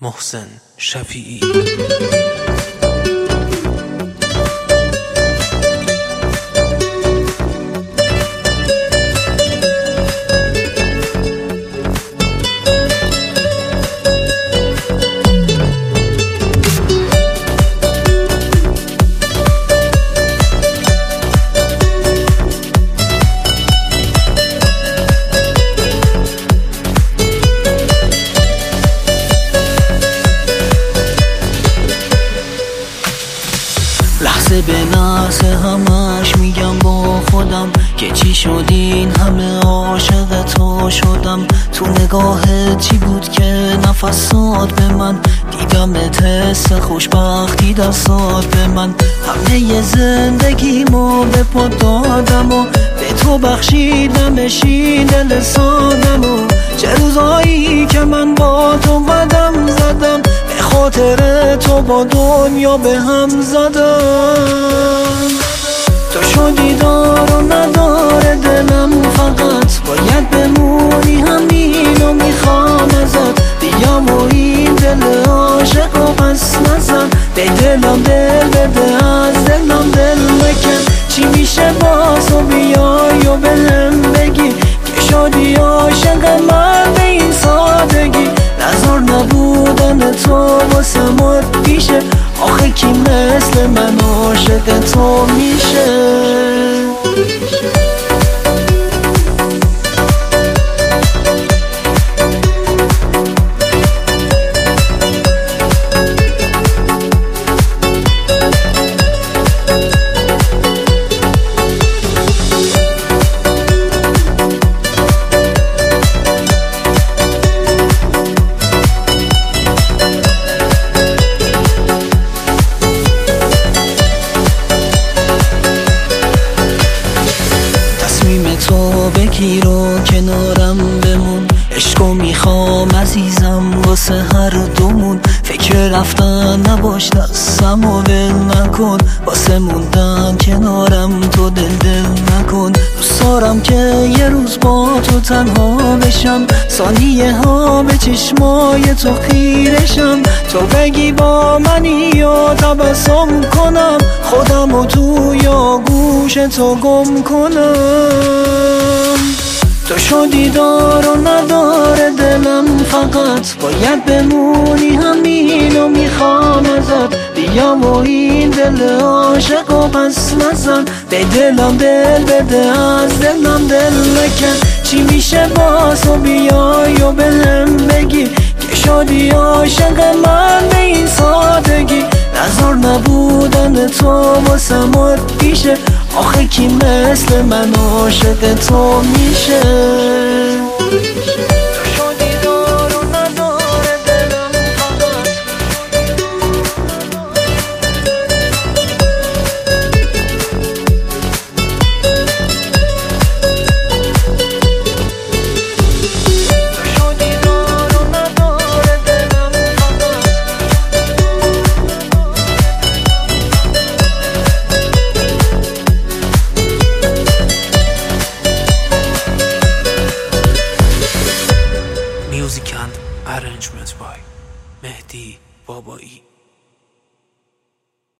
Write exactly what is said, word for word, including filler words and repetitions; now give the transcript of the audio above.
محسن شفیعی. لحظه به لحظه همش میگم با خودم که چی شد این همه عاشق تو شدم. تو نگاهت چی بود که نفس داد به من، دیدم حس خوشبختی دستات به من. همه زندگیمو به پا دادم و به تو بخشیدم، بشین دل سادم و چه روزایی که من با تو قدم زدم، به خاطر تو با دنیا به هم زدم. تو شدی دار و نداره دلم، فقط باید بمونی، همینو میخوام ازت. بیام و این دل عاشق رو پس نزن، به دلم دل بده، از دلم دل مکن. چی میشه باز و بیای و بهم بگی که شدی عاشق من به این سادگی. نظر نبودن تو واسه مد پیشه، آخه کی مثل من عاشق تو میشه؟ تو بگیر و کنارم بمون، عشقو میخوام عزیزم واسه هر دومون. فکر رفتن نباش، دستم و ول نکن، واسه موندن کنارم تو دل دل نکن. دوست دارم که یه روز با تو تنها بشم، ثانیه ها به چشمای تو خیرشم. تو بگی با منی و تبسم کنم، خودم و تو یا گوش تو گم کنم. تو شدی دار و نداره دلم، فقط باید بمونی، همینو میخوام ازت. بیام و این دل عاشق رو پس نزن، به دلم دل بده، از دلم دل مکن. چی میشه باز و بیای و بهم بگی که شدی عاشق من به این سادگی. نظر نبودن تو واسه مد پیشه، آخه کی مثل من عاشق تو میشه؟